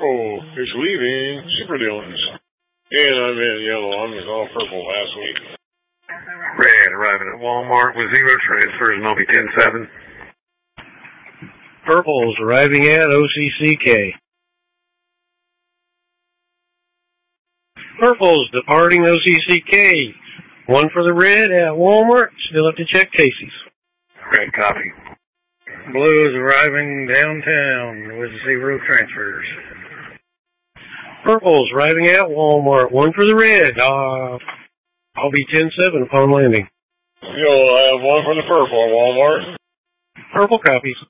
purple is leaving Super Dillons. And I'm in yellow. I was all purple last week. Red arriving at Walmart with 0 transfers and I'll be 10-7. Purple's arriving at OCCK. Purple's departing OCCK. 1 for the red at Walmart. Still have to check Casey's. Red copy. Blue's arriving downtown with 0 transfers. Purple's arriving at Walmart. 1 for the red. I'll be 10-7 upon landing. You'll have 1 for the purple at Walmart. Purple copies.